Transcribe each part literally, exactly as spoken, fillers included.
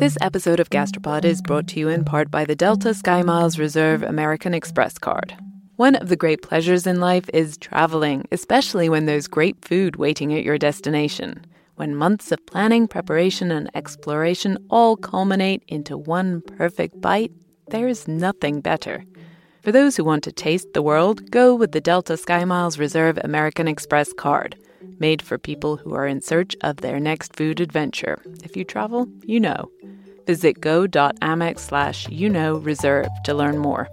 This episode of Gastropod is brought to you in part by the Delta SkyMiles Reserve American Express card. One of the great pleasures in life is traveling, especially when there's great food waiting at your destination. When months of planning, preparation, and exploration all culminate into one perfect bite, there's nothing better. For those who want to taste the world, go with the Delta SkyMiles Reserve American Express card, made for people who are in search of their next food adventure. If you travel, you know. Visit go.amex slash you know reserve to learn more.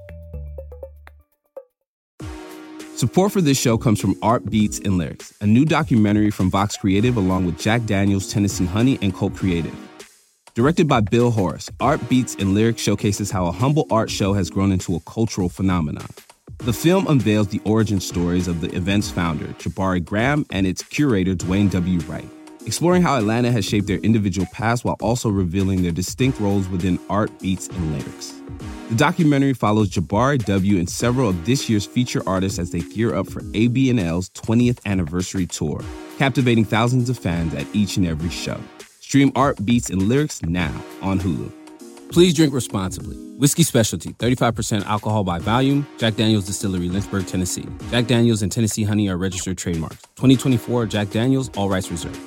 Support for this show comes from Art Beats and Lyrics, a new documentary from Vox Creative along with Jack Daniel's Tennessee Honey and Cult Creative. Directed by Bill Horace, Art Beats and Lyrics showcases how a humble art show has grown into a cultural phenomenon. The film unveils the origin stories of the event's founder, Jabari Graham, and its curator, Dwayne W. Wright, exploring how Atlanta has shaped their individual paths while also revealing their distinct roles within Art, Beats, and Lyrics. The documentary follows Jabari W. and several of this year's feature artists as they gear up for A B N L's twentieth anniversary tour, captivating thousands of fans at each and every show. Stream Art, Beats, and Lyrics now on Hulu. Please drink responsibly. Whiskey Specialty, thirty-five percent alcohol by volume. Jack Daniel's Distillery, Lynchburg, Tennessee. Jack Daniel's and Tennessee Honey are registered trademarks. twenty twenty-four Jack Daniel's, all rights reserved.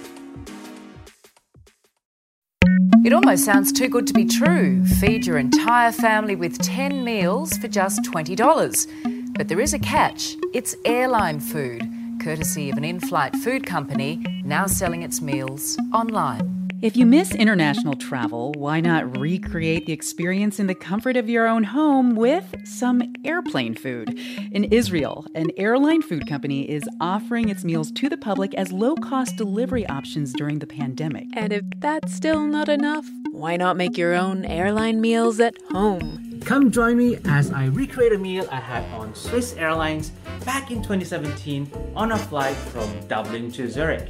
It almost sounds too good to be true. Feed your entire family with ten meals for just twenty dollars. But there is a catch. It's airline food, courtesy of an in-flight food company now selling its meals online. If you miss international travel, why not recreate the experience in the comfort of your own home with some airplane food? In Israel, an airline food company is offering its meals to the public as low-cost delivery options during the pandemic. And if that's still not enough, why not make your own airline meals at home? Come join me as I recreate a meal I had on Swiss Airlines back in twenty seventeen on a flight from Dublin to Zurich.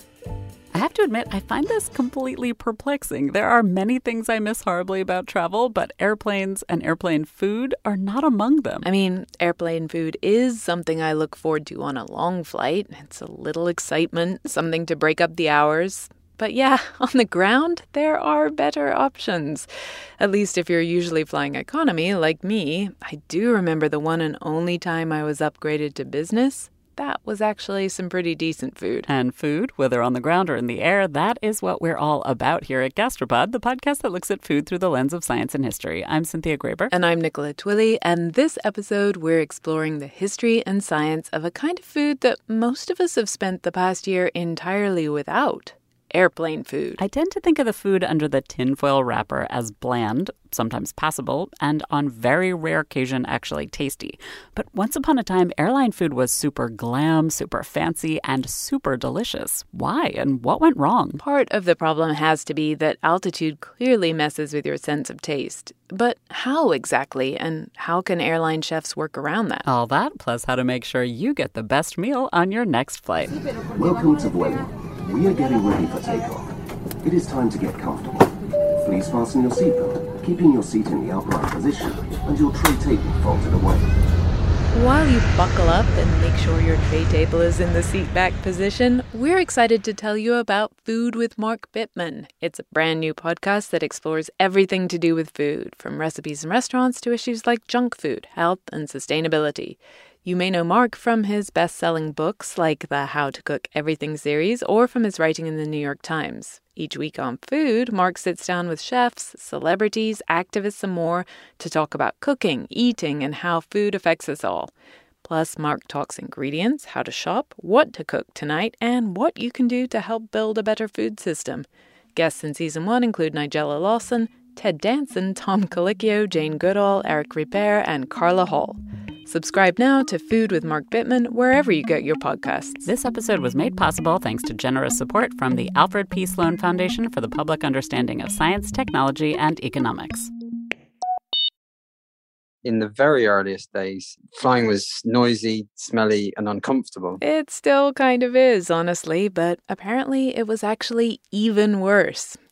I have to admit, I find this completely perplexing. There are many things I miss horribly about travel, but airplanes and airplane food are not among them. I mean, airplane food is something I look forward to on a long flight. It's a little excitement, something to break up the hours. But yeah, on the ground, there are better options. At least if you're usually flying economy, like me. I do remember the one and only time I was upgraded to business. That was actually some pretty decent food. And food, whether on the ground or in the air, that is what we're all about here at Gastropod, the podcast that looks at food through the lens of science and history. I'm Cynthia Graber. And I'm Nicola Twilley. And this episode, we're exploring the history and science of a kind of food that most of us have spent the past year entirely without. Airplane food. I tend to think of the food under the tinfoil wrapper as bland, sometimes passable, and on very rare occasion actually tasty. But once upon a time, airline food was super glam, super fancy, and super delicious. Why and what went wrong? Part of the problem has to be that altitude clearly messes with your sense of taste. But how exactly, and how can airline chefs work around that? All that, plus how to make sure you get the best meal on your next flight. Welcome to Vueling. We are getting ready for takeoff. It is time to get comfortable. Please fasten your seatbelt, keeping your seat in the upright position and your tray table folded away. While you buckle up and make sure your tray table is in the seat back position, we're excited to tell you about Food with Mark Bittman. It's a brand new podcast that explores everything to do with food, from recipes and restaurants to issues like junk food, health, and sustainability. You may know Mark from his best-selling books like the How to Cook Everything series or from his writing in the New York Times. Each week on Food, Mark sits down with chefs, celebrities, activists, and more to talk about cooking, eating, and how food affects us all. Plus, Mark talks ingredients, how to shop, what to cook tonight, and what you can do to help build a better food system. Guests in Season one include Nigella Lawson, Ted Danson, Tom Colicchio, Jane Goodall, Eric Ripert, and Carla Hall. Subscribe now to Food with Mark Bittman wherever you get your podcasts. This episode was made possible thanks to generous support from the Alfred P. Sloan Foundation for the Public Understanding of Science, Technology, and Economics. In the very earliest days, flying was noisy, smelly, and uncomfortable. It still kind of is, honestly, but apparently it was actually even worse.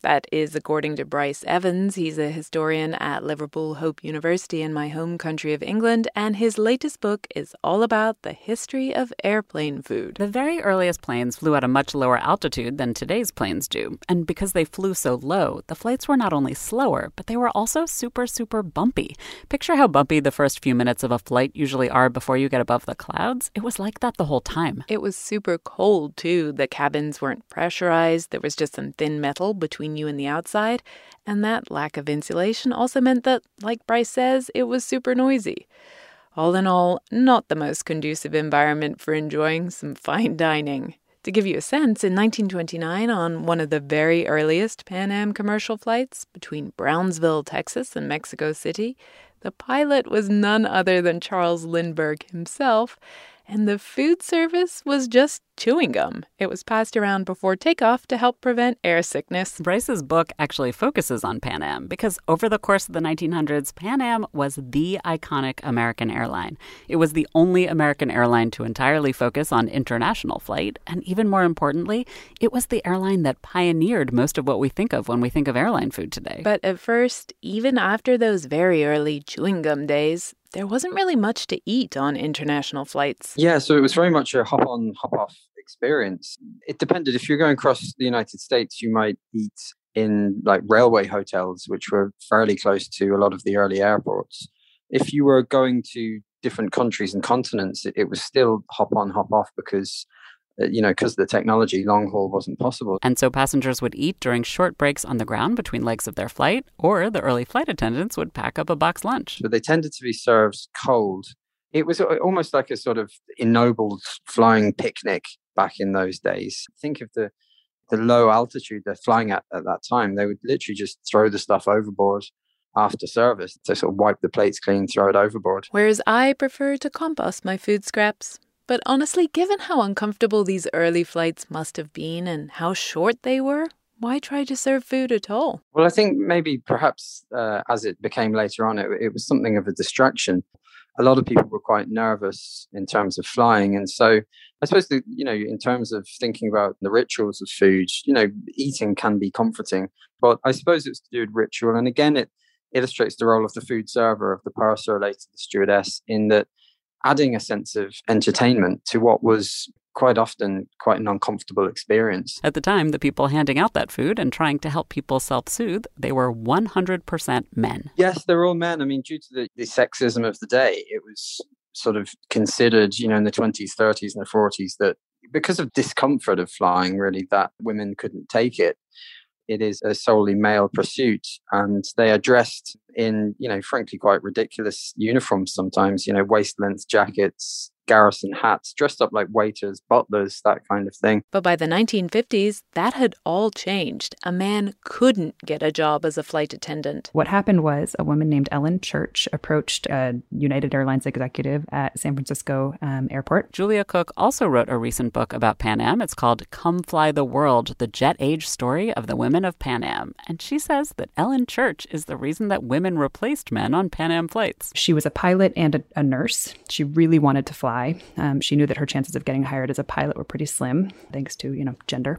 That is according to Bryce Evans. He's a historian at Liverpool Hope University in my home country of England, and his latest book is all about the history of airplane food. The very earliest planes flew at a much lower altitude than today's planes do, and because they flew so low, the flights were not only slower, but they were also super, super bumpy. Picture how bumpy the first few minutes of a flight usually are before you get above the clouds. It was like that the whole time. It was super cold, too. The cabins weren't pressurized. There was just some thin metal between you and the outside. And that lack of insulation also meant that, like Bryce says, it was super noisy. All in all, not the most conducive environment for enjoying some fine dining. To give you a sense, in nineteen twenty-nine, on one of the very earliest Pan Am commercial flights between Brownsville, Texas and Mexico City, the pilot was none other than Charles Lindbergh himself, and the food service was just chewing gum. It was passed around before takeoff to help prevent air sickness. Bryce's book actually focuses on Pan Am because over the course of the nineteen hundreds, Pan Am was the iconic American airline. It was the only American airline to entirely focus on international flight, and even more importantly, it was the airline that pioneered most of what we think of when we think of airline food today. But at first, even after those very early chewing gum days, there wasn't really much to eat on international flights. Yeah, so it was very much a hop-on, hop-off experience. It depended. If you're going across the United States, you might eat in like railway hotels, which were fairly close to a lot of the early airports. If you were going to different countries and continents, it, it was still hop-on, hop-off because you know, because of the technology, long haul wasn't possible. And so passengers would eat during short breaks on the ground between legs of their flight, or the early flight attendants would pack up a box lunch. But they tended to be served cold. It was almost like a sort of ennobled flying picnic back in those days. Think of the, the low altitude they're flying at at that time. They would literally just throw the stuff overboard after service to sort of wipe the plates clean, throw it overboard. Whereas I prefer to compost my food scraps. But honestly, given how uncomfortable these early flights must have been and how short they were, why try to serve food at all? Well, I think maybe perhaps uh, as it became later on, it, it was something of a distraction. A lot of people were quite nervous in terms of flying. And so I suppose, the, you know, in terms of thinking about the rituals of food, you know, eating can be comforting. But I suppose it's to do with ritual. And again, it illustrates the role of the food server, of the purser later the stewardess, in that adding a sense of entertainment to what was quite often quite an uncomfortable experience. At the time, the people handing out that food and trying to help people self-soothe, they were one hundred percent men. Yes, they're all men. I mean, due to the, the sexism of the day, it was sort of considered, you know, in the twenties, thirties and the forties that because of discomfort of flying, really, that women couldn't take it. It is a solely male pursuit, and they are dressed in, you know, frankly, quite ridiculous uniforms sometimes, you know, waist-length jackets, garrison hats, dressed up like waiters, butlers, that kind of thing. But by the nineteen fifties, that had all changed. A man couldn't get a job as a flight attendant. What happened was a woman named Ellen Church approached a United Airlines executive at San Francisco um, airport. Julia Cook also wrote a recent book about Pan Am. It's called Come Fly the World, the Jet Age Story of the Women of Pan Am. And she says that Ellen Church is the reason that women replaced men on Pan Am flights. She was a pilot and a, a nurse. She really wanted to fly. Um, she knew that her chances of getting hired as a pilot were pretty slim, thanks to, you know, gender.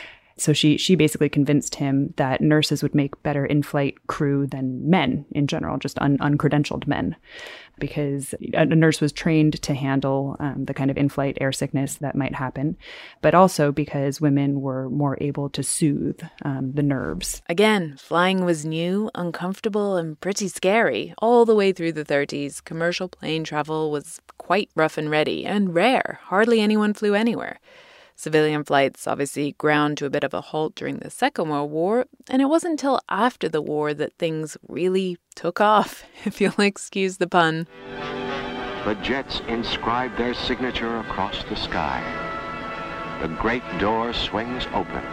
So she she basically convinced him that nurses would make better in-flight crew than men in general, just un, uncredentialed men, because a nurse was trained to handle um, the kind of in-flight air sickness that might happen, but also because women were more able to soothe um, the nerves. Again, flying was new, uncomfortable, and pretty scary. All the way through the thirties, commercial plane travel was quite rough and ready and rare. Hardly anyone flew anywhere. Civilian flights obviously ground to a bit of a halt during the Second World War, and it wasn't until after the war that things really took off, if you'll excuse the pun. The jets inscribe their signature across the sky. The great door swings open,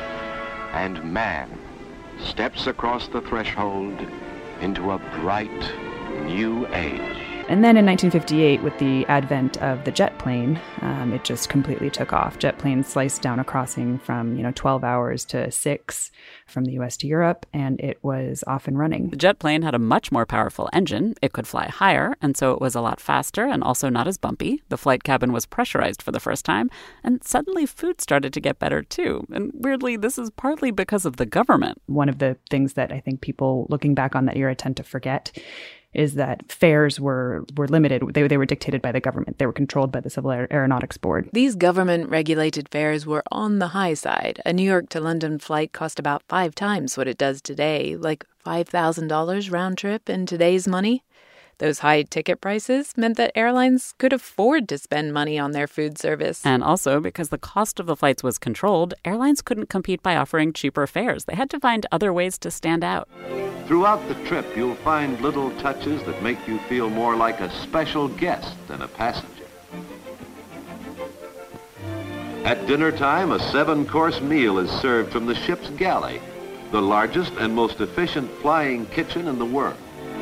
and man steps across the threshold into a bright new age. And then in nineteen fifty-eight, with the advent of the jet plane, um, it just completely took off. Jet planes sliced down a crossing from, you know, twelve hours to six from the U S to Europe, and it was off and running. The jet plane had a much more powerful engine. It could fly higher, and so it was a lot faster and also not as bumpy. The flight cabin was pressurized for the first time, and suddenly food started to get better too. And weirdly, this is partly because of the government. One of the things that I think people looking back on that era tend to forget is that fares were, were limited. They, they were dictated by the government. They were controlled by the Civil Aer- Aeronautics Board. These government-regulated fares were on the high side. A New York to London flight cost about five times what it does today, like five thousand dollars round trip in today's money. Those high ticket prices meant that airlines could afford to spend money on their food service. And also, because the cost of the flights was controlled, airlines couldn't compete by offering cheaper fares. They had to find other ways to stand out. Throughout the trip, you'll find little touches that make you feel more like a special guest than a passenger. At dinner time, a seven-course meal is served from the ship's galley, the largest and most efficient flying kitchen in the world.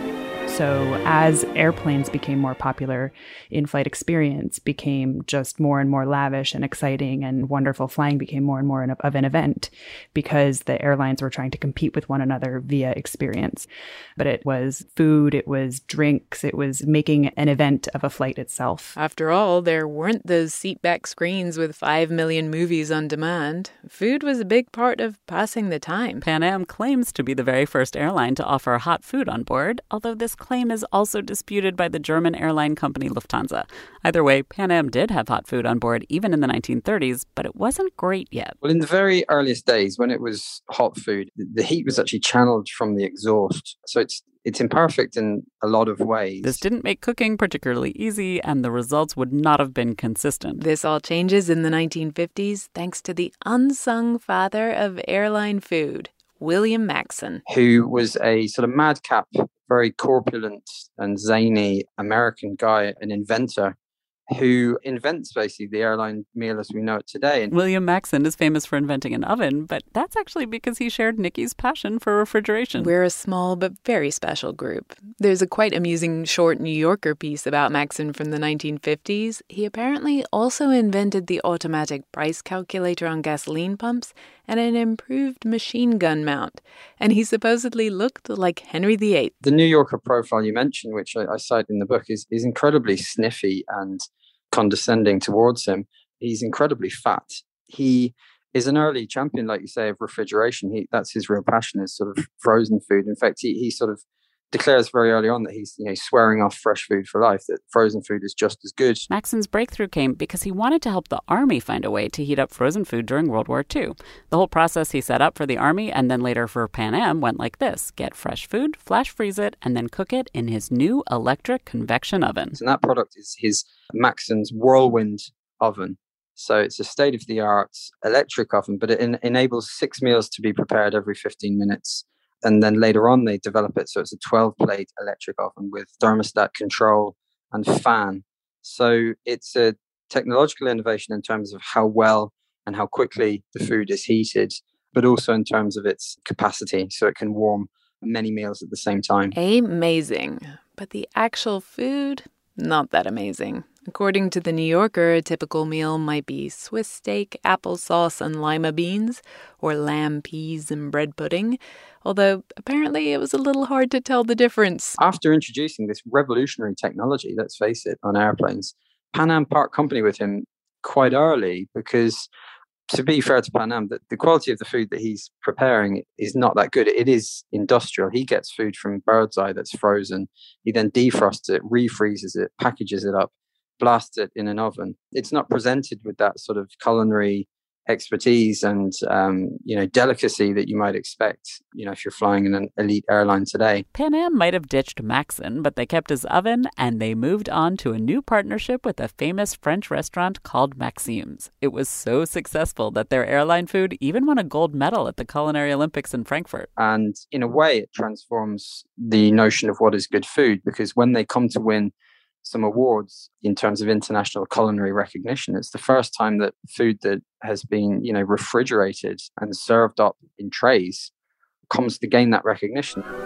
So as airplanes became more popular, in-flight experience became just more and more lavish and exciting, and wonderful flying became more and more of an event because the airlines were trying to compete with one another via experience. But it was food, it was drinks, it was making an event of a flight itself. After all, there weren't those seatback screens with five million movies on demand. Food was a big part of passing the time. Pan Am claims to be the very first airline to offer hot food on board, although this claim is also disputed by the German airline company Lufthansa. Either way, Pan Am did have hot food on board even in the nineteen thirties, but it wasn't great yet. Well, in the very earliest days, when it was hot food, the heat was actually channeled from the exhaust. So it's it's imperfect in a lot of ways. This didn't make cooking particularly easy, and the results would not have been consistent. This all changes in the nineteen fifties thanks to the unsung father of airline food, William Maxon, who was a sort of madcap, very corpulent and zany American guy, an inventor, who invents basically the airline meal as we know it today. And William Maxon is famous for inventing an oven, but that's actually because he shared Nikki's passion for refrigeration. We're a small but very special group. There's a quite amusing short New Yorker piece about Maxon from the nineteen fifties. He apparently also invented the automatic price calculator on gasoline pumps and an improved machine gun mount. And he supposedly looked like Henry the Eighth. The New Yorker profile you mentioned, which I, I cite in the book, is, is incredibly sniffy and condescending towards him. He's incredibly fat. He is an early champion, like you say, of refrigeration. He, that's his real passion, is sort of frozen food. In fact, he, he sort of declares very early on that he's, you know, swearing off fresh food for life, that frozen food is just as good. Maxon's breakthrough came because he wanted to help the Army find a way to heat up frozen food during World War Two. The whole process he set up for the Army and then later for Pan Am went like this: get fresh food, flash freeze it, and then cook it in his new electric convection oven. And that product is his Maxon's Whirlwind oven. So it's a state-of-the-art electric oven, but it en- enables six meals to be prepared every fifteen minutes. And then later on, they develop it so it's a twelve-plate electric oven with thermostat control and fan. So it's a technological innovation in terms of how well and how quickly the food is heated, but also in terms of its capacity, so it can warm many meals at the same time. Amazing. But the actual food, not that amazing. According to The New Yorker, a typical meal might be Swiss steak, applesauce, and lima beans, or lamb, peas, and bread pudding, although apparently it was a little hard to tell the difference. After introducing this revolutionary technology, let's face it, on airplanes, Pan Am part company with him quite early because, to be fair to Pan Am, the, the quality of the food that he's preparing is not that good. It is industrial. He gets food from bird's eye that's frozen. He then defrosts it, refreezes it, packages it up, blast it in an oven. It's not presented with that sort of culinary expertise and um, you know, delicacy that you might expect, you know, if you're flying in an elite airline today. Pan Am might have ditched Maxon, but they kept his oven and they moved on to a new partnership with a famous French restaurant called Maxime's. It was so successful that their airline food even won a gold medal at the Culinary Olympics in Frankfurt. And in a way, it transforms the notion of what is good food, because when they come to win some awards in terms of international culinary recognition, it's the first time that food that has been, you know, refrigerated and served up in trays comes to gain that recognition.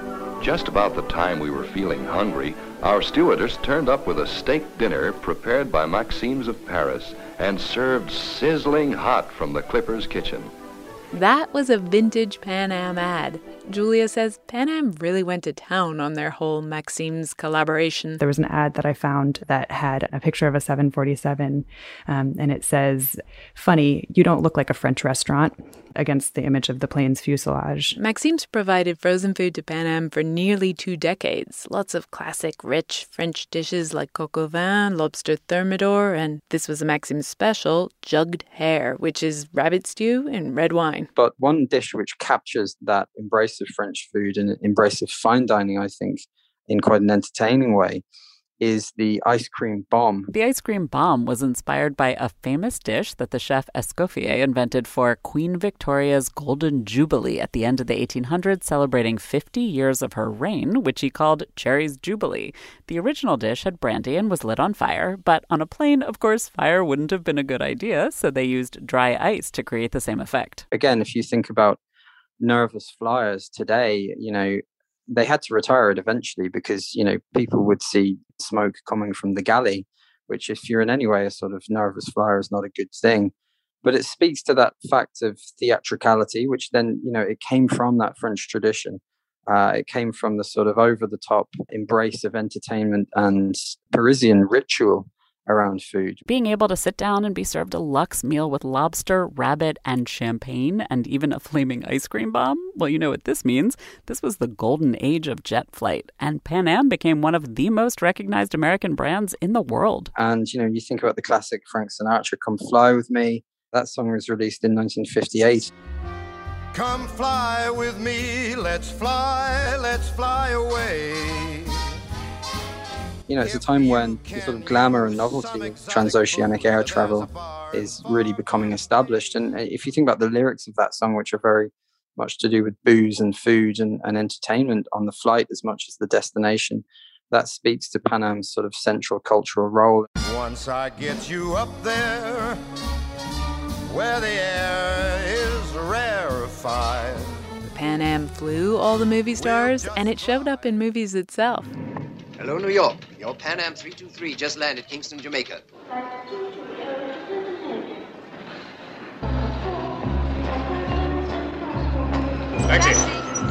Just about the time we were feeling hungry, our stewardess turned up with a steak dinner prepared by Maxime's of Paris and served sizzling hot from the Clipper's kitchen. That was a vintage Pan Am ad. Julia says Pan Am really went to town on their whole Maxime's collaboration. There was an ad that I found that had a picture of a seven forty-seven, um, and it says, "Funny, you don't look like a French restaurant," against the image of the plane's fuselage. Maxime's provided frozen food to Pan Am for nearly two decades. Lots of classic, rich French dishes like coq au vin, lobster thermidor, and this was a Maxime's special, jugged hare, which is rabbit stew in red wine. But one dish which captures that embrace of French food and embrace of fine dining, I think, in quite an entertaining way, is the ice cream bomb. The ice cream bomb was inspired by a famous dish that the chef Escoffier invented for Queen Victoria's Golden Jubilee at the end of the eighteen hundreds, celebrating fifty years of her reign, which he called Cherry's Jubilee. The original dish had brandy and was lit on fire, but on a plane, of course, fire wouldn't have been a good idea, so they used dry ice to create the same effect. Again, if you think about nervous flyers today, you know, they had to retire it eventually because, you know, people would see smoke coming from the galley, which if you're in any way a sort of nervous flyer is not a good thing. But it speaks to that fact of theatricality, which then, you know, it came from that French tradition. Uh, it came from the sort of over-the-top embrace of entertainment and Parisian ritual around food. Being able to sit down and be served a luxe meal with lobster, rabbit, and champagne, and even a flaming ice cream bomb, well, you know what this means. This was the golden age of jet flight, and Pan Am became one of the most recognized American brands in the world. And, you know, you think about the classic Frank Sinatra, Come Fly With Me. That song was released in nineteen fifty-eight. Come fly with me, let's fly, let's fly away. You know, it's a time when the sort of glamour and novelty of transoceanic air travel is really becoming established. And if you think about the lyrics of that song, which are very much to do with booze and food and, and entertainment on the flight as much as the destination, that speaks to Pan Am's sort of central cultural role. Once I get you up there, where the air is rarefied. Pan Am flew all the movie stars, and it showed up in movies itself. Hello, New York. Your Pan Am three two three just landed Kingston, Jamaica. Taxi.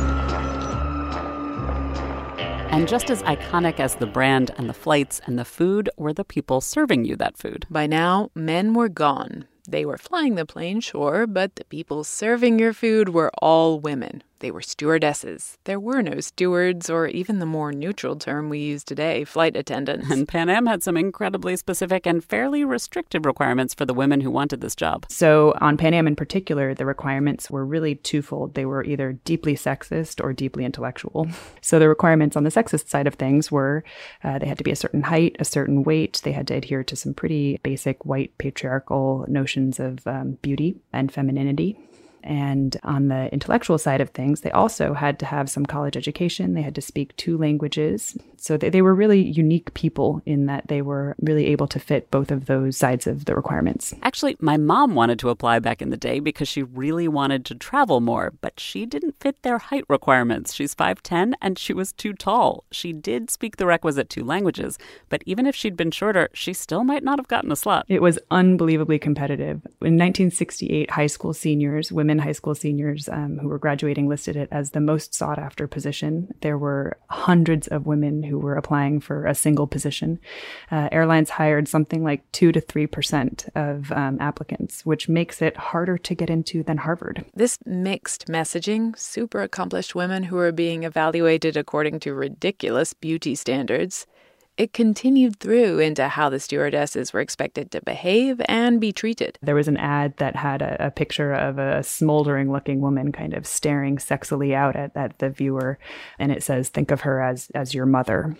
And just as iconic as the brand and the flights and the food were the people serving you that food. By now, men were gone. They were flying the plane, sure, but the people serving your food were all women. They were stewardesses. There were no stewards, or even the more neutral term we use today, flight attendants. And Pan Am had some incredibly specific and fairly restrictive requirements for the women who wanted this job. So on Pan Am in particular, the requirements were really twofold. They were either deeply sexist or deeply intellectual. So the requirements on the sexist side of things were uh, they had to be a certain height, a certain weight. They had to adhere to some pretty basic white patriarchal notions of um, beauty and femininity. And on the intellectual side of things, they also had to have some college education. They had to speak two languages. So they, they were really unique people in that they were really able to fit both of those sides of the requirements. Actually, my mom wanted to apply back in the day because she really wanted to travel more, but she didn't fit their height requirements. She's five ten and she was too tall. She did speak the requisite two languages, but even if she'd been shorter, she still might not have gotten a slot. It was unbelievably competitive. In nineteen sixty-eight, high school seniors, women high school seniors um, who were graduating listed it as the most sought after position. There were hundreds of women who were applying for a single position. Uh, airlines hired something like two to three percent of um, applicants, which makes it harder to get into than Harvard. This mixed messaging, super accomplished women who are being evaluated according to ridiculous beauty standards, it continued through into how the stewardesses were expected to behave and be treated. There was an ad that had a, a picture of a smoldering-looking woman kind of staring sexily out at, at the viewer, and it says, "Think of her as, as your mother."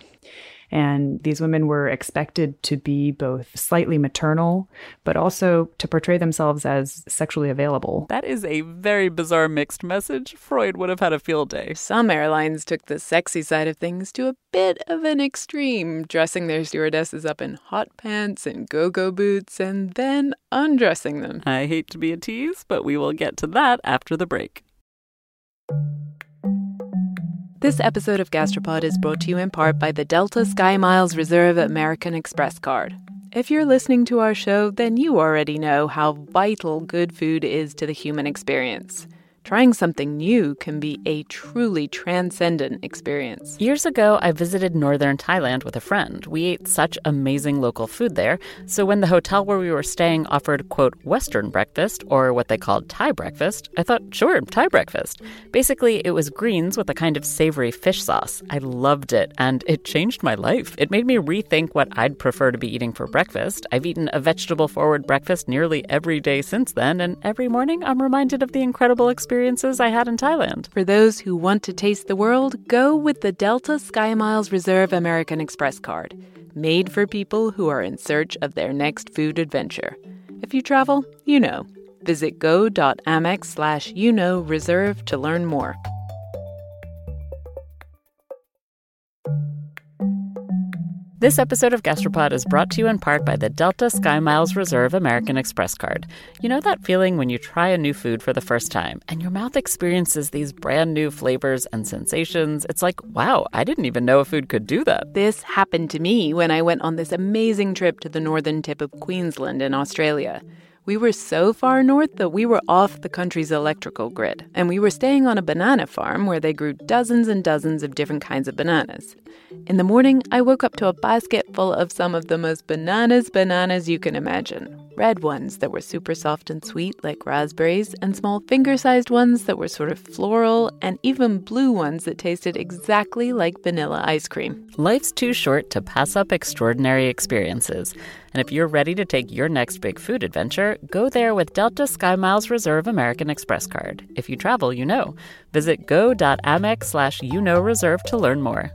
And these women were expected to be both slightly maternal, but also to portray themselves as sexually available. That is a very bizarre mixed message. Freud would have had a field day. Some airlines took the sexy side of things to a bit of an extreme, dressing their stewardesses up in hot pants and go-go boots and then undressing them. I hate to be a tease, but we will get to that after the break. This episode of Gastropod is brought to you in part by the Delta Sky Miles Reserve American Express card. If you're listening to our show, then you already know how vital good food is to the human experience. Trying something new can be a truly transcendent experience. Years ago, I visited northern Thailand with a friend. We ate such amazing local food there. So when the hotel where we were staying offered, quote, Western breakfast, or what they called Thai breakfast, I thought, sure, Thai breakfast. Basically, it was greens with a kind of savory fish sauce. I loved it, and it changed my life. It made me rethink what I'd prefer to be eating for breakfast. I've eaten a vegetable-forward breakfast nearly every day since then, and every morning I'm reminded of the incredible experience experiences I had in Thailand. For those who want to taste the world, go with the Delta Sky Miles Reserve American Express card, made for people who are in search of their next food adventure. If you travel, you know. Visit go.amex slash you know reserve to learn more. This episode of Gastropod is brought to you in part by the Delta Sky Miles Reserve American Express card. You know that feeling when you try a new food for the first time and your mouth experiences these brand new flavors and sensations? It's like, wow, I didn't even know a food could do that. This happened to me when I went on this amazing trip to the northern tip of Queensland in Australia. We were so far north that we were off the country's electrical grid, and we were staying on a banana farm where they grew dozens and dozens of different kinds of bananas. In the morning, I woke up to a basket full of some of the most bananas bananas you can imagine. Red ones that were super soft and sweet like raspberries, and small finger-sized ones that were sort of floral, and even blue ones that tasted exactly like vanilla ice cream. Life's too short to pass up extraordinary experiences. And if you're ready to take your next big food adventure, go there with Delta Sky Miles Reserve American Express card. If you travel, you know. Visit go.amex slash you know reserve to learn more.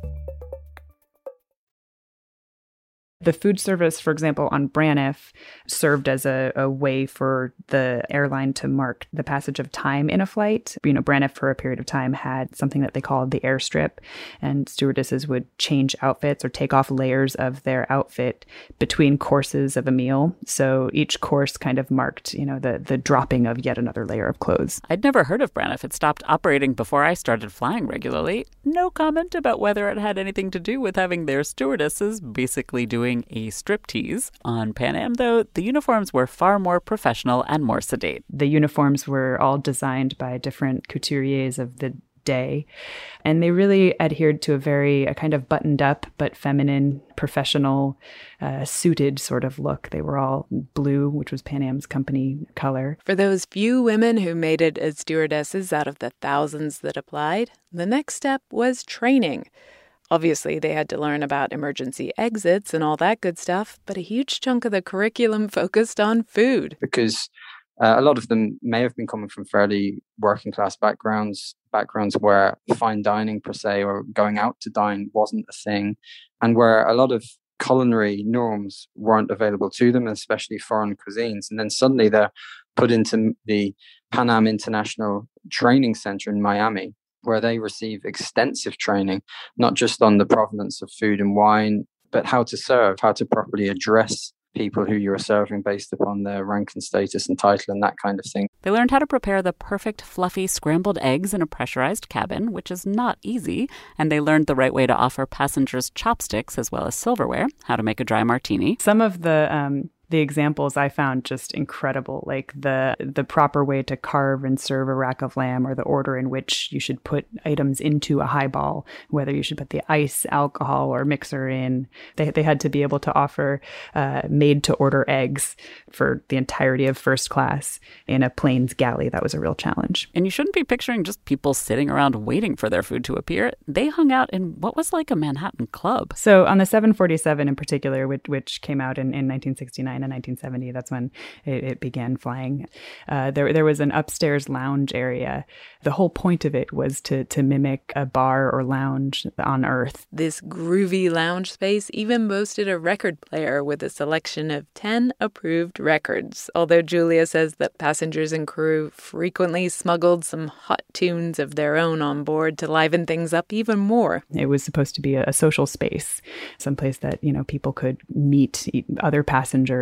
The food service, for example, on Braniff served as a, a way for the airline to mark the passage of time in a flight. You know, Braniff for a period of time had something that they called the airstrip, and stewardesses would change outfits or take off layers of their outfit between courses of a meal. So each course kind of marked, you know, the, the dropping of yet another layer of clothes. I'd never heard of Braniff. It stopped operating before I started flying regularly. No comment about whether it had anything to do with having their stewardesses basically doing a striptease. On Pan Am, though, the uniforms were far more professional and more sedate. The uniforms were all designed by different couturiers of the day, and they really adhered to a very a kind of buttoned up but feminine, professional, uh, suited sort of look. They were all blue, which was Pan Am's company color. For those few women who made it as stewardesses out of the thousands that applied, the next step was training. Obviously, they had to learn about emergency exits and all that good stuff, but a huge chunk of the curriculum focused on food. Because uh, a lot of them may have been coming from fairly working class backgrounds, backgrounds where fine dining per se or going out to dine wasn't a thing, and where a lot of culinary norms weren't available to them, especially foreign cuisines. And then suddenly they're put into the Pan Am International Training Center in Miami, where they receive extensive training, not just on the provenance of food and wine, but how to serve, how to properly address people who you're serving based upon their rank and status and title and that kind of thing. They learned how to prepare the perfect fluffy scrambled eggs in a pressurized cabin, which is not easy, and they learned the right way to offer passengers chopsticks as well as silverware, how to make a dry martini. Some of the um The examples I found just incredible, like the the proper way to carve and serve a rack of lamb, or the order in which you should put items into a highball, whether you should put the ice, alcohol, or mixer in. They they had to be able to offer uh, made-to-order eggs for the entirety of first class in a plane's galley. That was a real challenge. And you shouldn't be picturing just people sitting around waiting for their food to appear. They hung out in what was like a Manhattan club. So on the seven forty-seven in particular, which, which came out in, in nineteen sixty-nine, in nineteen seventy, that's when it, it began flying. Uh, there, there was an upstairs lounge area. The whole point of it was to to mimic a bar or lounge on Earth. This groovy lounge space even boasted a record player with a selection of ten approved records. Although Julia says that passengers and crew frequently smuggled some hot tunes of their own on board to liven things up even more. It was supposed to be a, a social space, someplace that, you know, people could meet other passengers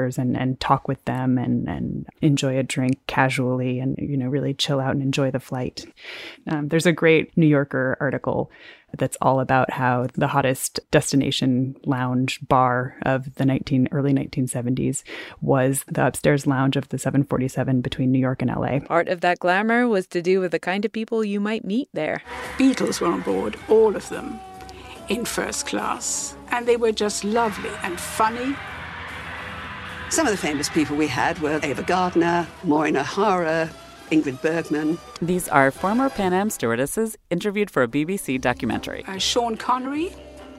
passengers and, and talk with them and, and enjoy a drink casually and, you know, really chill out and enjoy the flight. Um, there's a great New Yorker article that's all about how the hottest destination lounge bar of the nineteen early nineteen seventies was the upstairs lounge of the seven forty-seven between New York and L A. Part of that glamour was to do with the kind of people you might meet there. Beatles were on board, all of them, in first class, and they were just lovely and funny. Some of the famous people we had were Ava Gardner, Maureen O'Hara, Ingrid Bergman. These are former Pan Am stewardesses interviewed for a B B C documentary. Uh, Sean Connery,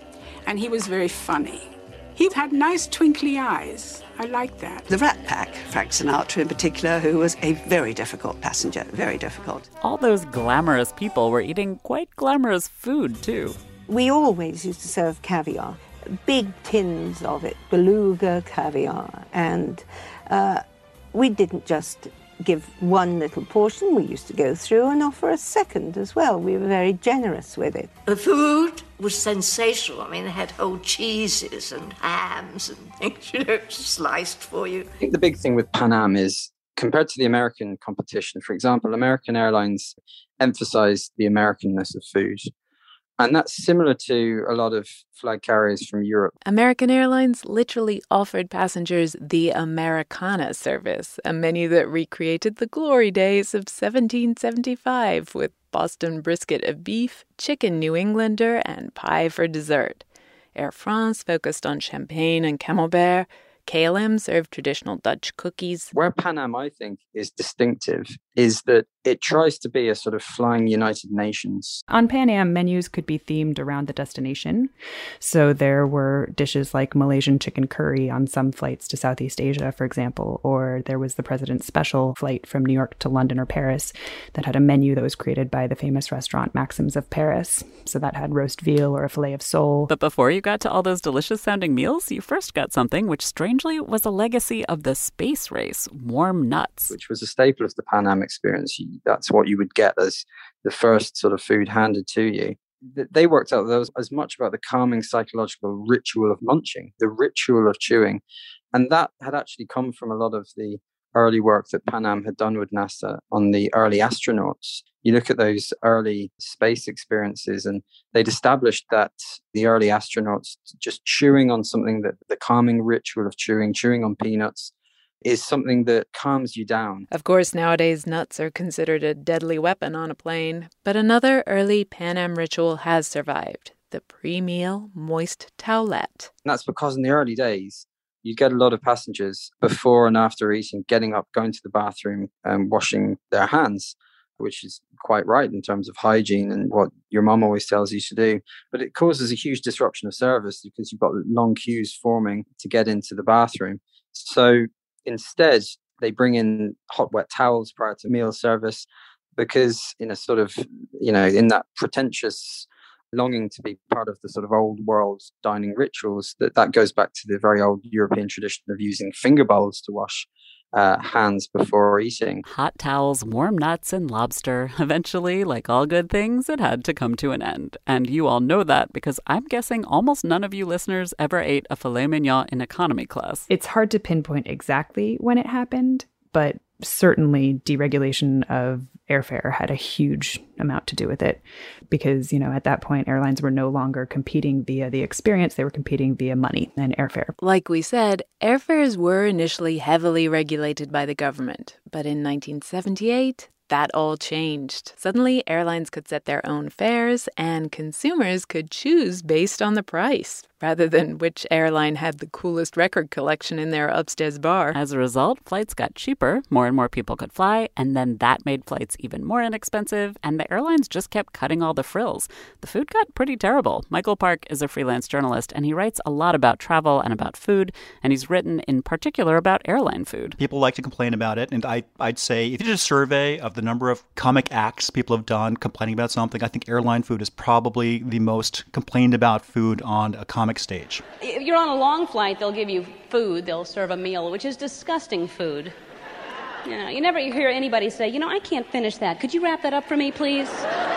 and he was very funny. He had nice twinkly eyes. I liked that. The Rat Pack, Frank Sinatra in particular, who was a very difficult passenger, very difficult. All those glamorous people were eating quite glamorous food, too. We always used to serve caviar, big tins of it, beluga caviar, and uh, we didn't just give one little portion. We used to go through and offer a second as well. We were very generous with it. The food was sensational. I mean, they had whole cheeses and hams and things, you know, sliced for you. I think the big thing with Pan Am is, compared to the American competition, for example, American Airlines emphasized the Americanness of food. And that's similar to a lot of flag carriers from Europe. American Airlines literally offered passengers the Americana service, a menu that recreated the glory days of seventeen seventy-five with Boston brisket of beef, chicken New Englander, and pie for dessert. Air France focused on champagne and camembert. K L M served traditional Dutch cookies. Where Pan Am, I think, is distinctive is that it tries to be a sort of flying United Nations. On Pan Am, menus could be themed around the destination. So there were dishes like Malaysian chicken curry on some flights to Southeast Asia, for example, or there was the President's Special flight from New York to London or Paris that had a menu that was created by the famous restaurant Maxim's of Paris. So that had roast veal or a filet of sole. But before you got to all those delicious-sounding meals, you first got something which strangely was a legacy of the space race, warm nuts. Which was a staple of the Pan Am experience. That's what you would get as the first sort of food handed to you. They worked out that there was as much about the calming psychological ritual of munching, the ritual of chewing. And that had actually come from a lot of the early work that Pan Am had done with NASA on the early astronauts. You look at those early space experiences and they'd established that the early astronauts just chewing on something, that the calming ritual of chewing, chewing on peanuts, is something that calms you down. Of course, nowadays nuts are considered a deadly weapon on a plane, but another early Pan Am ritual has survived, the pre-meal moist towelette. And that's because in the early days, you get a lot of passengers before and after eating, getting up, going to the bathroom and washing their hands, which is quite right in terms of hygiene and what your mum always tells you to do. But it causes a huge disruption of service because you've got long queues forming to get into the bathroom. So instead, they bring in hot, wet towels prior to meal service because in a sort of, you know, in that pretentious longing to be part of the sort of old world dining rituals, that that goes back to the very old European tradition of using finger bowls to wash uh, hands before eating. Hot towels, warm nuts, and lobster. Eventually, like all good things, it had to come to an end. And you all know that because I'm guessing almost none of you listeners ever ate a filet mignon in economy class. It's hard to pinpoint exactly when it happened, but certainly deregulation of airfare had a huge amount to do with it because, you know, at that point, airlines were no longer competing via the experience. They were competing via money and airfare. Like we said, airfares were initially heavily regulated by the government. But in nineteen seventy-eight, that all changed. Suddenly, airlines could set their own fares and consumers could choose based on the price, rather than which airline had the coolest record collection in their upstairs bar. As a result, flights got cheaper, more and more people could fly, and then that made flights even more inexpensive, and the airlines just kept cutting all the frills. The food got pretty terrible. Michael Park is a freelance journalist, and he writes a lot about travel and about food, and he's written in particular about airline food. People like to complain about it, and I, I'd say if you did a survey of the number of comic acts people have done complaining about something, I think airline food is probably the most complained about food on a comic stage. If you're on a long flight, they'll give you food, they'll serve a meal, which is disgusting food. You know, you never hear anybody say, you know, I can't finish that. Could you wrap that up for me, please?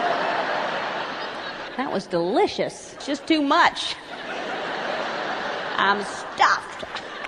That was delicious. It's just too much. I'm stuffed.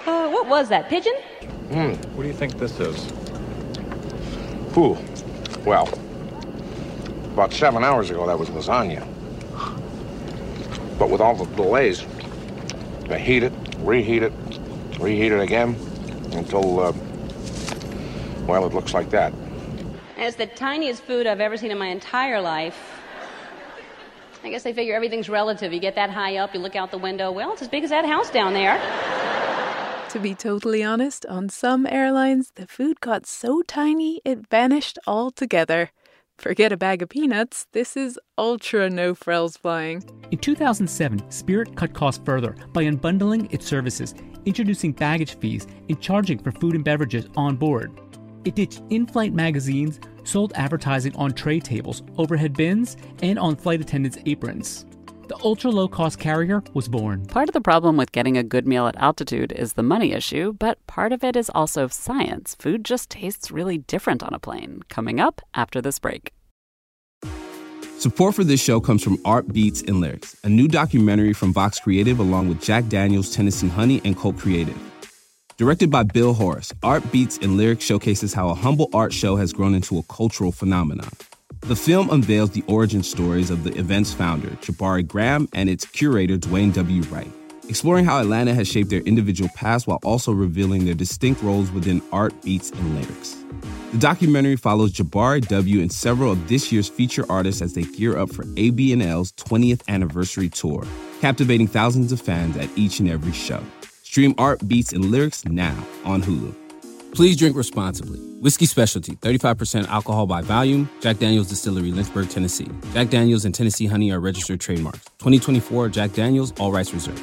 Uh, what was that, pigeon? Hmm, what do you think this is? Whew. Well, about seven hours ago, that was lasagna. But with all the delays, they heat it, reheat it, reheat it again until, uh, well, it looks like that. It's the tiniest food I've ever seen in my entire life. I guess they figure everything's relative. You get that high up, you look out the window, well, it's as big as that house down there. To be totally honest, on some airlines, the food got so tiny it vanished altogether. Forget a bag of peanuts, this is ultra no-frills flying. In two thousand seven, Spirit cut costs further by unbundling its services, introducing baggage fees, and charging for food and beverages on board. It ditched in-flight magazines, sold advertising on tray tables, overhead bins, and on flight attendants' aprons. The ultra-low-cost carrier was born. Part of the problem with getting a good meal at altitude is the money issue, but part of it is also science. Food just tastes really different on a plane. Coming up after this break. Support for this show comes from Art Beats and Lyrics, a new documentary from Vox Creative along with Jack Daniels, Tennessee Honey, and Colt Creative. Directed by Bill Horace, Art Beats and Lyrics showcases how a humble art show has grown into a cultural phenomenon. The film unveils the origin stories of the event's founder, Jabari Graham, and its curator, Dwayne W. Wright, exploring how Atlanta has shaped their individual paths while also revealing their distinct roles within art, beats, and lyrics. The documentary follows Jabari W. and several of this year's feature artists as they gear up for A B N L's twentieth anniversary tour, captivating thousands of fans at each and every show. Stream Art, Beats, and Lyrics now on Hulu. Please drink responsibly. Whiskey Specialty, thirty-five percent alcohol by volume. Jack Daniels Distillery, Lynchburg, Tennessee. Jack Daniels and Tennessee Honey are registered trademarks. twenty twenty-four Jack Daniels, all rights reserved.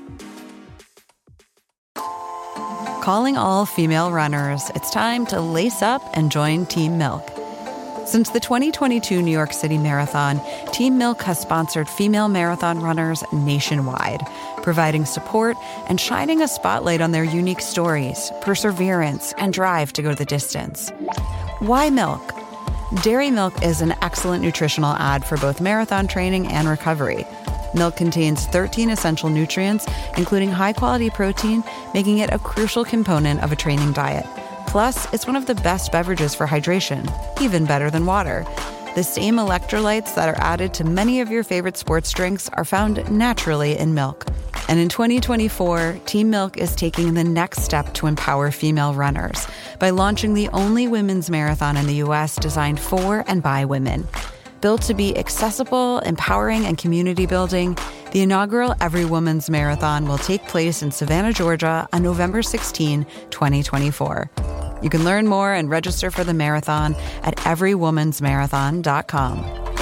Calling all female runners, it's time to lace up and join Team Milk. Since the twenty twenty-two New York City Marathon, Team Milk has sponsored female marathon runners nationwide, providing support and shining a spotlight on their unique stories, perseverance, and drive to go the distance. Why milk? Dairy milk is an excellent nutritional add for both marathon training and recovery. Milk contains thirteen essential nutrients, including high-quality protein, making it a crucial component of a training diet. Plus, it's one of the best beverages for hydration, even better than water. The same electrolytes that are added to many of your favorite sports drinks are found naturally in milk. And in twenty twenty-four, Team Milk is taking the next step to empower female runners by launching the only women's marathon in the U S designed for and by women. Built to be accessible, empowering, and community building, the inaugural Every Woman's Marathon will take place in Savannah, Georgia on November sixteenth, twenty twenty-four. You can learn more and register for the marathon at every woman's marathon dot com.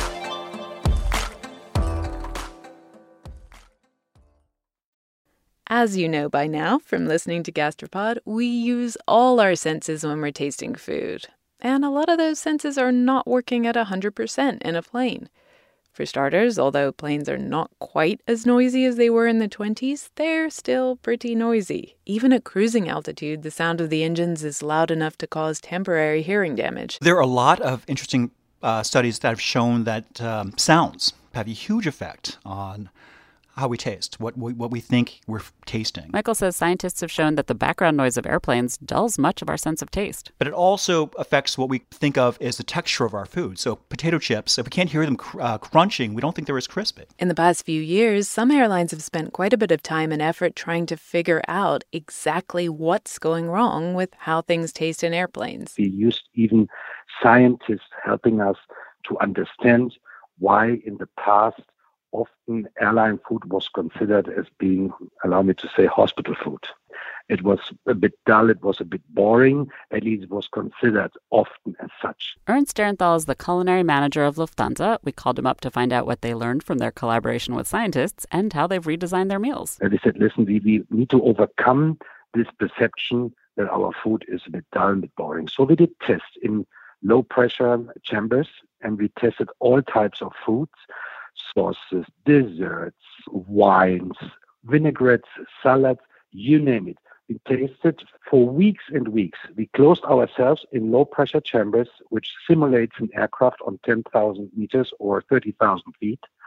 As you know by now from listening to Gastropod, we use all our senses when we're tasting food. And a lot of those senses are not working at one hundred percent in a plane. For starters, although planes are not quite as noisy as they were in the twenties, they're still pretty noisy. Even at cruising altitude, the sound of the engines is loud enough to cause temporary hearing damage. There are a lot of interesting uh, studies that have shown that um, sounds have a huge effect on how we taste, what we, what we think we're tasting. Michael says scientists have shown that the background noise of airplanes dulls much of our sense of taste. But it also affects what we think of as the texture of our food. So potato chips, if we can't hear them cr- uh, crunching, we don't think they're as crispy. In the past few years, some airlines have spent quite a bit of time and effort trying to figure out exactly what's going wrong with how things taste in airplanes. We used even scientists helping us to understand why in the past often airline food was considered as being, allow me to say, hospital food. It was a bit dull, it was a bit boring, at least it was considered often as such. Ernst Sternthal is the culinary manager of Lufthansa. We called him up to find out what they learned from their collaboration with scientists and how they've redesigned their meals. And they said, listen, we, we need to overcome this perception that our food is a bit dull and a bit boring. So we did tests in low-pressure chambers, and we tested all types of foods, sauces, desserts, wines, vinaigrettes, salads, you name it. We tasted for weeks and weeks. We closed ourselves in low-pressure chambers, which simulates an aircraft on ten thousand meters or thirty thousand feet.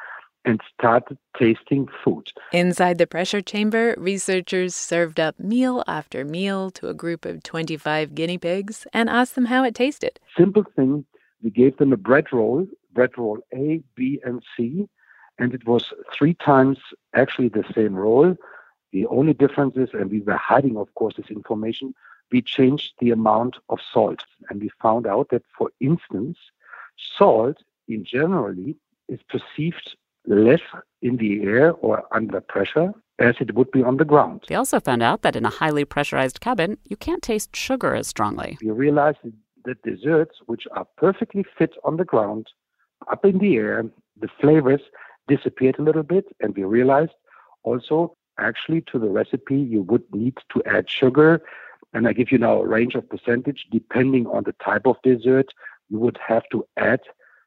and started tasting food. Inside the pressure chamber, researchers served up meal after meal to a group of twenty-five guinea pigs and asked them how it tasted. Simple thing, we gave them a bread roll, bread roll A, B, and C, and it was three times actually the same roll. The only difference is, and we were hiding, of course, this information, we changed the amount of salt. And we found out that, for instance, salt in generally is perceived less in the air or under pressure as it would be on the ground. They also found out that in a highly pressurized cabin, you can't taste sugar as strongly. We realized that desserts, which are perfectly fit on the ground, up in the air, the flavors disappeared a little bit, and we realized also, actually, to the recipe, you would need to add sugar. And I give you now a range of percentage. Depending on the type of dessert, you would have to add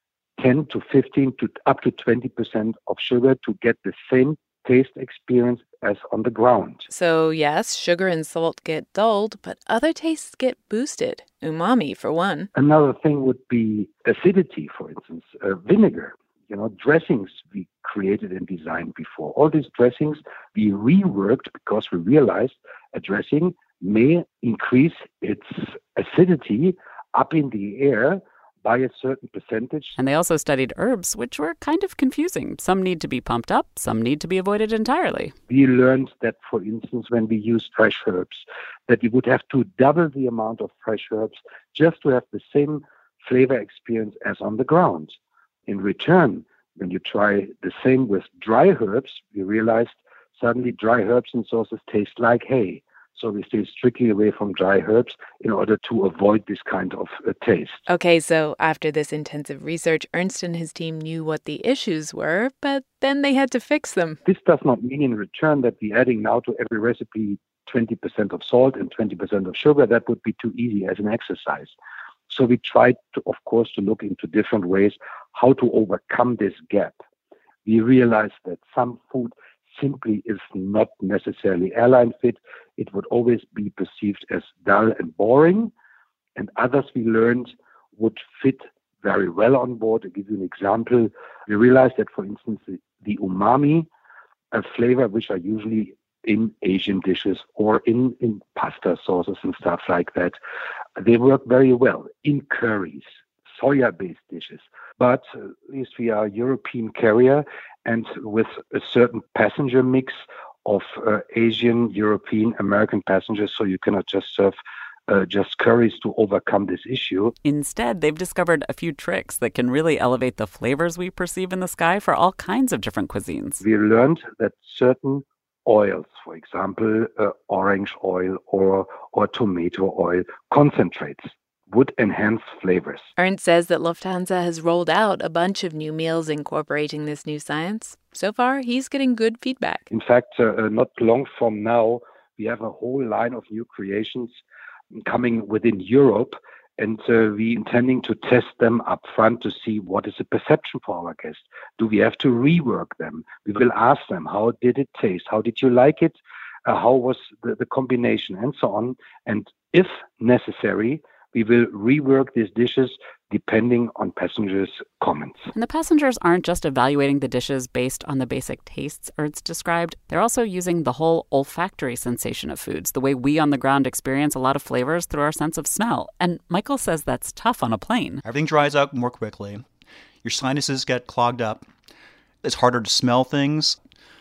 ten to fifteen to up to twenty percent of sugar to get the same taste experience as on the ground. So yes, sugar and salt get dulled, but other tastes get boosted. Umami, for one. Another thing would be acidity, for instance, uh, vinegar. You know, dressings we created and designed before. All these dressings we reworked because we realized a dressing may increase its acidity up in the air by a certain percentage. And they also studied herbs, which were kind of confusing. Some need to be pumped up, some need to be avoided entirely. We learned that, for instance, when we use fresh herbs, that we would have to double the amount of fresh herbs just to have the same flavor experience as on the ground. In return, when you try the same with dry herbs, we realized suddenly dry herbs and sauces taste like hay. So we stay strictly away from dry herbs in order to avoid this kind of uh, taste. Okay, so after this intensive research, Ernst and his team knew what the issues were, but then they had to fix them. This does not mean in return that we're adding now to every recipe twenty percent of salt and twenty percent of sugar. That would be too easy as an exercise. So we tried, to, of course, to look into different ways how to overcome this gap. We realized that some food simply is not necessarily airline fit. It would always be perceived as dull and boring. And others we learned would fit very well on board. To give you an example, we realized that, for instance, the, the umami, a flavor which are usually in Asian dishes or in, in pasta sauces and stuff like that, they work very well in curries, soya-based dishes. But uh, at least we are a European carrier, and with a certain passenger mix of uh, Asian, European, American passengers, so you cannot just serve uh, just curries to overcome this issue. Instead, they've discovered a few tricks that can really elevate the flavors we perceive in the sky for all kinds of different cuisines. We learned that certain oils, for example, uh, orange oil or, or tomato oil, concentrates, would enhance flavors. Ernst says that Lufthansa has rolled out a bunch of new meals incorporating this new science. So far, he's getting good feedback. In fact, uh, not long from now, we have a whole line of new creations coming within Europe, and uh, we intending to test them up front to see what is the perception for our guests. Do we have to rework them? We will ask them, how did it taste? How did you like it? Uh, how was the, the combination? And so on. And if necessary, we will rework these dishes depending on passengers' comments. And the passengers aren't just evaluating the dishes based on the basic tastes Ernst described. They're also using the whole olfactory sensation of foods, the way we on the ground experience a lot of flavors through our sense of smell. And Michael says that's tough on a plane. Everything dries out more quickly. Your sinuses get clogged up. It's harder to smell things.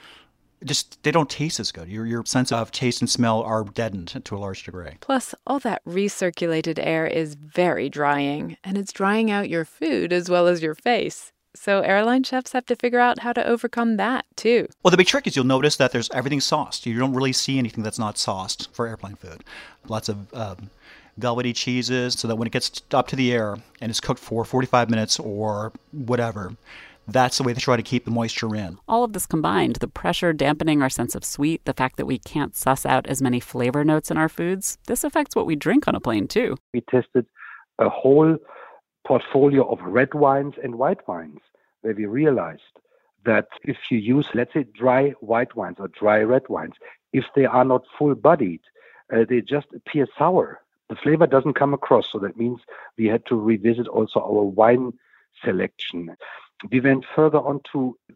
Just, they don't taste as good. Your your sense of taste and smell are deadened to a large degree. Plus, all that recirculated air is very drying, and it's drying out your food as well as your face. So airline chefs have to figure out how to overcome that, too. Well, the big trick is you'll notice that there's everything sauced. You don't really see anything that's not sauced for airplane food. Lots of um, velvety cheeses, so that when it gets up to the air and it's cooked for forty-five minutes or whatever, that's the way they try to keep the moisture in. All of this combined, the pressure dampening our sense of sweet, the fact that we can't suss out as many flavor notes in our foods, this affects what we drink on a plane too. We tested a whole portfolio of red wines and white wines, where we realized that if you use, let's say, dry white wines or dry red wines, if they are not full-bodied, uh, they just appear sour. The flavor doesn't come across, so that means we had to revisit also our wine selection. We went further on to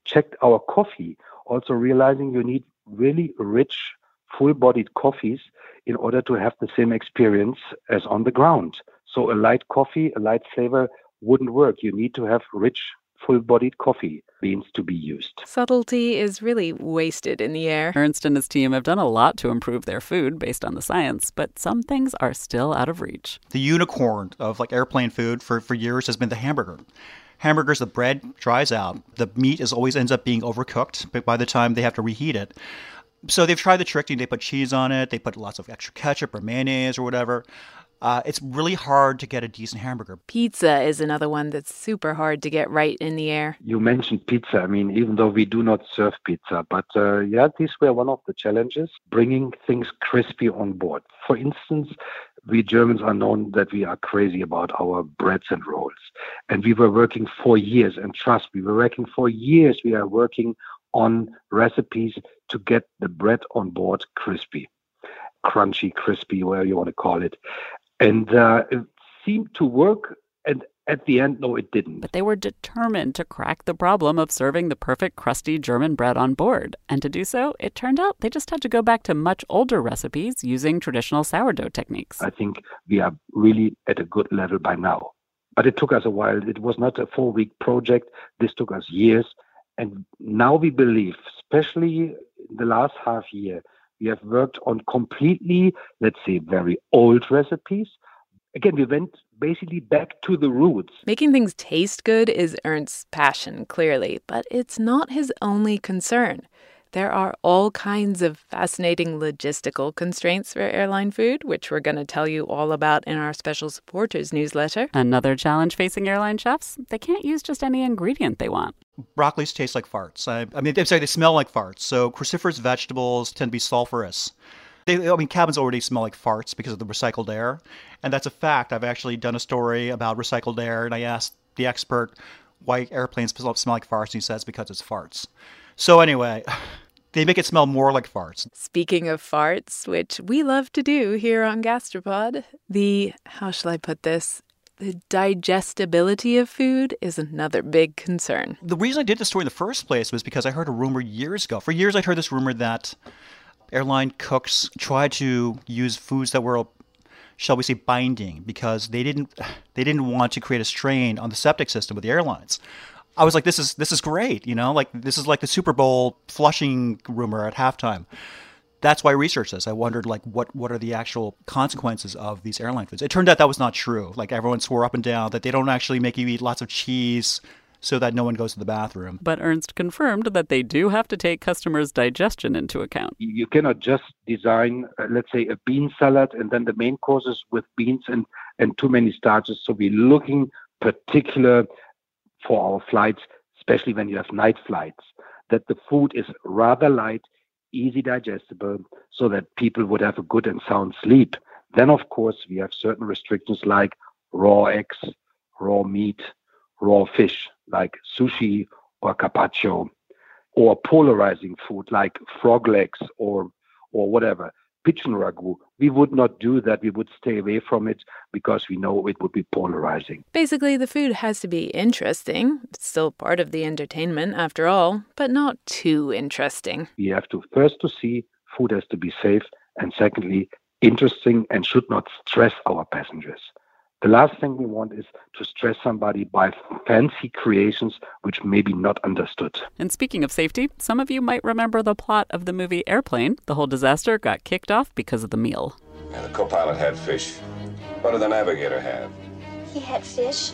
checked our coffee, also realizing you need really rich, full-bodied coffees in order to have the same experience as on the ground. So a light coffee, a light flavor wouldn't work. You need to have rich, full-bodied coffee beans to be used. Subtlety is really wasted in the air. Ernst and his team have done a lot to improve their food based on the science, but some things are still out of reach. The unicorn of like airplane food for, for years has been the hamburger. Hamburgers, the bread dries out. The meat is always ends up being overcooked, but by the time they have to reheat it. So they've tried the trick. They put cheese on it. They put lots of extra ketchup or mayonnaise or whatever. Uh, it's really hard to get a decent hamburger. Pizza is another one that's super hard to get right in the air. You mentioned pizza. I mean, even though we do not serve pizza, but uh, yeah, these were one of the challenges, bringing things crispy on board. For instance, we Germans are known that we are crazy about our breads and rolls. And we were working for years, and trust me, we were working for years. We are working on recipes to get the bread on board crispy, crunchy, crispy, whatever you want to call it. And uh, it seemed to work, and at the end, no, it didn't. But they were determined to crack the problem of serving the perfect crusty German bread on board. And to do so, it turned out they just had to go back to much older recipes using traditional sourdough techniques. I think we are really at a good level by now. But it took us a while. It was not a four-week project. This took us years. And now we believe, especially in the last half year, we have worked on completely, let's say, very old recipes. Again, we went basically back to the roots. Making things taste good is Ernst's passion, clearly, but it's not his only concern. There are all kinds of fascinating logistical constraints for airline food, which we're going to tell you all about in our special supporters newsletter. Another challenge facing airline chefs, they can't use just any ingredient they want. Broccolis taste like farts. I, I mean, they say they smell like farts. So cruciferous vegetables tend to be sulfurous. They, I mean, cabins already smell like farts because of the recycled air. And that's a fact. I've actually done a story about recycled air, and I asked the expert why airplanes smell like farts, and he says because it's farts. So anyway, they make it smell more like farts. Speaking of farts, which we love to do here on Gastropod, the, how shall I put this, the digestibility of food is another big concern. The reason I did this story in the first place was because I heard a rumor years ago. For years, I'd heard this rumor that airline cooks tried to use foods that were, shall we say, binding because they didn't they didn't want to create a strain on the septic system with the airlines. I was like, this is this is great, you know, like this is like the Super Bowl flushing rumor at halftime. That's why I researched this. I wondered, like, what, what are the actual consequences of these airline foods? It turned out that was not true. Like, everyone swore up and down that they don't actually make you eat lots of cheese so that no one goes to the bathroom. But Ernst confirmed that they do have to take customers' digestion into account. You cannot just design, uh, let's say, a bean salad and then the main courses with beans and, and too many starches. So we're looking particular for our flights, especially when you have night flights, that the food is rather light, easy digestible, so that people would have a good and sound sleep. Then, of course, we have certain restrictions like raw eggs, raw meat, raw fish, like sushi or carpaccio, or polarizing food like frog legs or or whatever, pigeon ragu. We would not do that. We would stay away from it because we know it would be polarizing. Basically, the food has to be interesting. It's still part of the entertainment, after all, but not too interesting. We have to, first to see, food has to be safe, and secondly, interesting and should not stress our passengers. The last thing we want is to stress somebody by fancy creations which may be not understood. And speaking of safety, some of you might remember the plot of the movie Airplane. The whole disaster got kicked off because of the meal. Yeah, the co-pilot had fish. What did the navigator have? He had fish.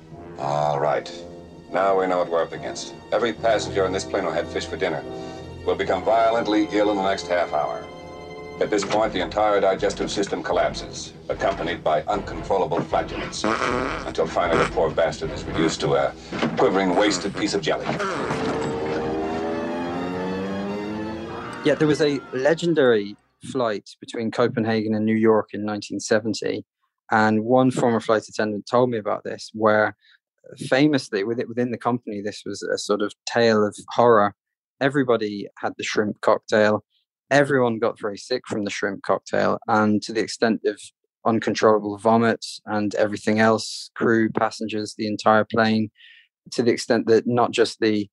All right. Now we know what we're up against. Every passenger on this plane who had fish for dinner will become violently ill in the next half hour. At this point, the entire digestive system collapses, accompanied by uncontrollable flatulence, until finally the poor bastard is reduced to a quivering, wasted piece of jelly. Yeah, there was a legendary flight between Copenhagen and New York in nineteen seventy, and one former flight attendant told me about this, where famously within the company, this was a sort of tale of horror. Everybody had the shrimp cocktail. Everyone got very sick from the shrimp cocktail, and to the extent of uncontrollable vomit and everything else, crew, passengers, the entire plane, to the extent that not just the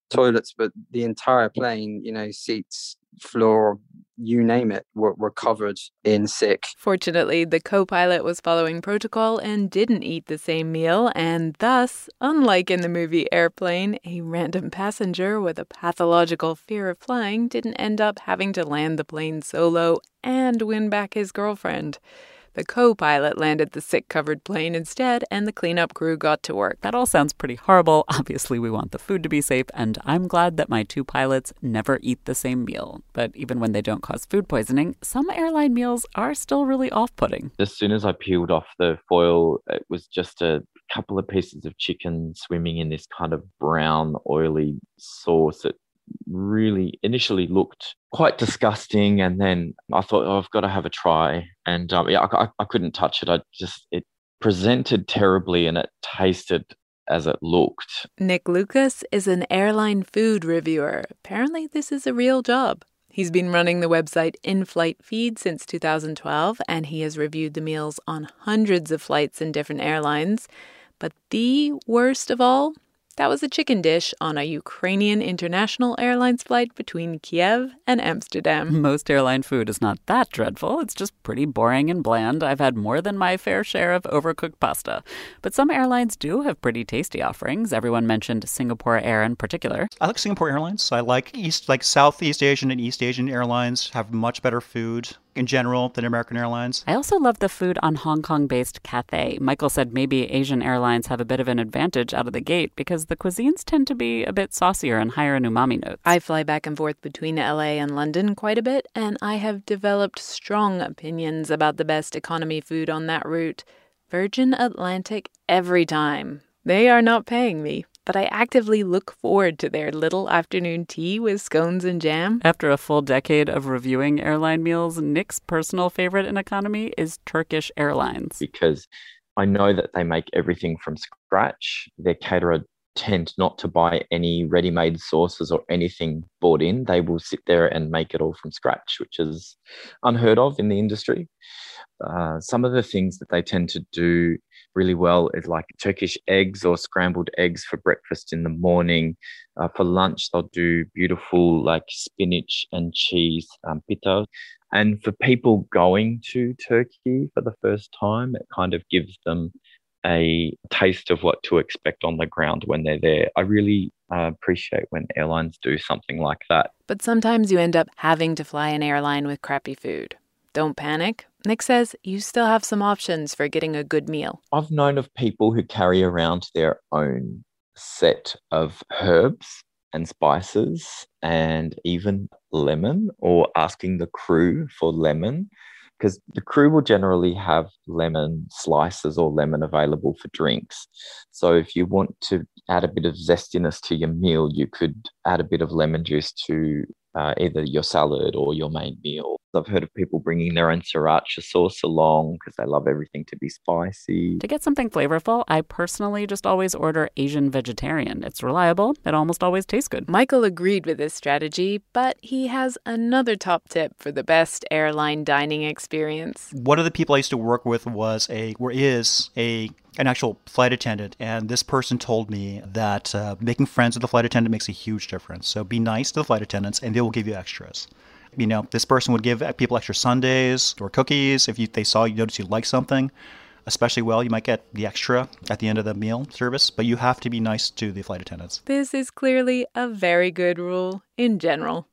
toilets, but the entire plane, you know, seats, floor, you name it, were, were covered in sick. Fortunately, the co-pilot was following protocol and didn't eat the same meal, and thus, unlike in the movie Airplane, a random passenger with a pathological fear of flying didn't end up having to land the plane solo and win back his girlfriend. The co-pilot landed the sick-covered plane instead, and the cleanup crew got to work. That all sounds pretty horrible. Obviously, we want the food to be safe, and I'm glad that my two pilots never eat the same meal. But even when they don't cause food poisoning, some airline meals are still really off-putting. As soon as I peeled off the foil, it was just a couple of pieces of chicken swimming in this kind of brown, oily sauce. It really initially looked quite disgusting, and then I thought, oh, I've got to have a try, and um, yeah, I, I couldn't touch it. I just it presented terribly, and it tasted as it looked. Nick Lucas is an airline food reviewer. Apparently, this is a real job. He's been running the website In-Flight Feed since two thousand twelve, and he has reviewed the meals on hundreds of flights in different airlines. But the worst of all, that was a chicken dish on a Ukrainian International Airlines flight between Kiev and Amsterdam. Most airline food is not that dreadful. It's just pretty boring and bland. I've had more than my fair share of overcooked pasta. But some airlines do have pretty tasty offerings. Everyone mentioned Singapore Air in particular. I like Singapore Airlines. I like East, like Southeast Asian and East Asian airlines have much better food in general than American Airlines. I also love the food on Hong Kong-based Cathay. Michael said maybe Asian airlines have a bit of an advantage out of the gate because the cuisines tend to be a bit saucier and higher in umami notes. I fly back and forth between L A and London quite a bit, and I have developed strong opinions about the best economy food on that route. Virgin Atlantic every time. They are not paying me, but I actively look forward to their little afternoon tea with scones and jam. After a full decade of reviewing airline meals, Nick's personal favorite in economy is Turkish Airlines. Because I know that they make everything from scratch. Their caterer tend not to buy any ready-made sauces or anything bought in. They will sit there and make it all from scratch, which is unheard of in the industry. Uh, some of the things that they tend to do really well is like Turkish eggs or scrambled eggs for breakfast in the morning. Uh, for lunch, they'll do beautiful like spinach and cheese um, pita. And for people going to Turkey for the first time, it kind of gives them a taste of what to expect on the ground when they're there. I really uh, appreciate when airlines do something like that. But sometimes you end up having to fly an airline with crappy food. Don't panic. Nick says you still have some options for getting a good meal. I've known of people who carry around their own set of herbs and spices and even lemon, or asking the crew for lemon, because the crew will generally have lemon slices or lemon available for drinks. So if you want to add a bit of zestiness to your meal, you could add a bit of lemon juice to uh, either your salad or your main meal. I've heard of people bringing their own sriracha sauce along because they love everything to be spicy. To get something flavorful, I personally just always order Asian vegetarian. It's reliable. It almost always tastes good. Michael agreed with this strategy, but he has another top tip for the best airline dining experience. One of the people I used to work with was a, or is a, an actual flight attendant, and this person told me that uh, making friends with the flight attendant makes a huge difference. So be nice to the flight attendants, and they will give you extras. You know, this person would give people extra sundaes or cookies. If you, they saw you notice you like something especially well, you might get the extra at the end of the meal service, but you have to be nice to the flight attendants. This is clearly a very good rule in general.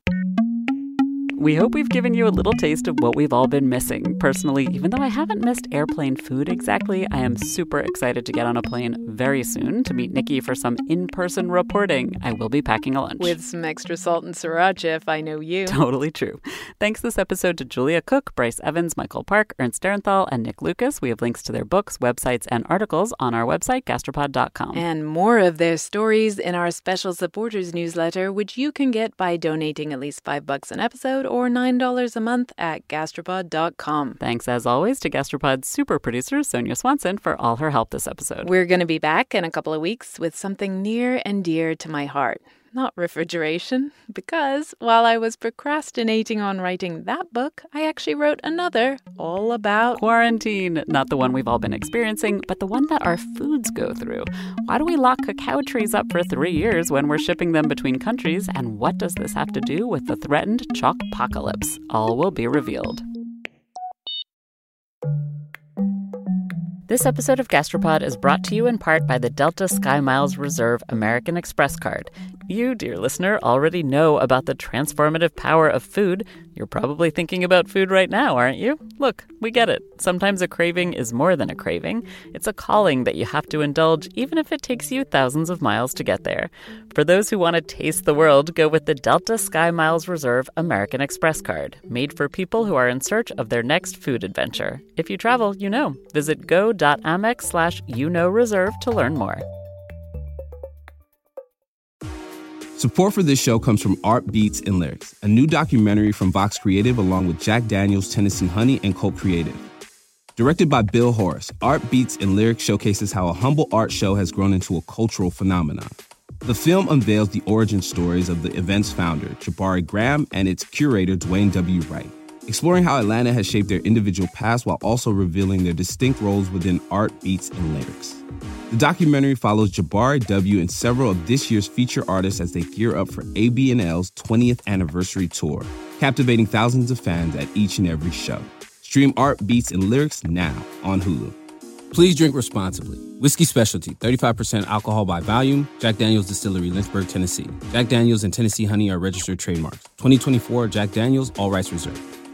We hope we've given you a little taste of what we've all been missing. Personally, even though I haven't missed airplane food exactly, I am super excited to get on a plane very soon to meet Nikki for some in-person reporting. I will be packing a lunch. With some extra salt and sriracha if I know you. Totally true. Thanks this episode to Julia Cook, Bryce Evans, Michael Park, Ernst Sternthal, and Nick Lucas. We have links to their books, websites, and articles on our website, gastropod dot com. And more of their stories in our special supporters newsletter, which you can get by donating at least five bucks an episode or nine dollars a month at gastropod dot com. Thanks, as always, to Gastropod's super producer, Sonia Swanson, for all her help this episode. We're going to be back in a couple of weeks with something near and dear to my heart. not refrigeration, because while I was procrastinating on writing that book, I actually wrote another all about quarantine. Not the one we've all been experiencing, but the one that our foods go through. Why do we lock cacao trees up for three years when we're shipping them between countries? And what does this have to do with the threatened chalk-pocalypse? All will be revealed. This episode of Gastropod is brought to you in part by the Delta SkyMiles Reserve American Express card. You, dear listener, already know about the transformative power of food. You're probably thinking about food right now, aren't you? Look, we get it. Sometimes a craving is more than a craving. It's a calling that you have to indulge, even if it takes you thousands of miles to get there. For those who want to taste the world, go with the Delta SkyMiles Reserve American Express card, made for people who are in search of their next food adventure. If you travel, you know. Visit go.amex slash you know reserve to learn more. Support for this show comes from Art Beats and Lyrics, a new documentary from Vox Creative along with Jack Daniels, Tennessee Honey, and Colt Creative. Directed by Bill Horace, Art Beats and Lyrics showcases how a humble art show has grown into a cultural phenomenon. The film unveils the origin stories of the event's founder, Jabari Graham, and its curator, Dwayne W. Wright, exploring how Atlanta has shaped their individual paths while also revealing their distinct roles within art, beats, and lyrics. The documentary follows Jabari W. and several of this year's feature artists as they gear up for A B and L's twentieth anniversary tour, captivating thousands of fans at each and every show. Stream Art, Beats, and Lyrics now on Hulu. Please drink responsibly. Whiskey Specialty, thirty-five percent alcohol by volume. Jack Daniel's Distillery, Lynchburg, Tennessee. Jack Daniel's and Tennessee Honey are registered trademarks. twenty twenty-four Jack Daniel's, all rights reserved.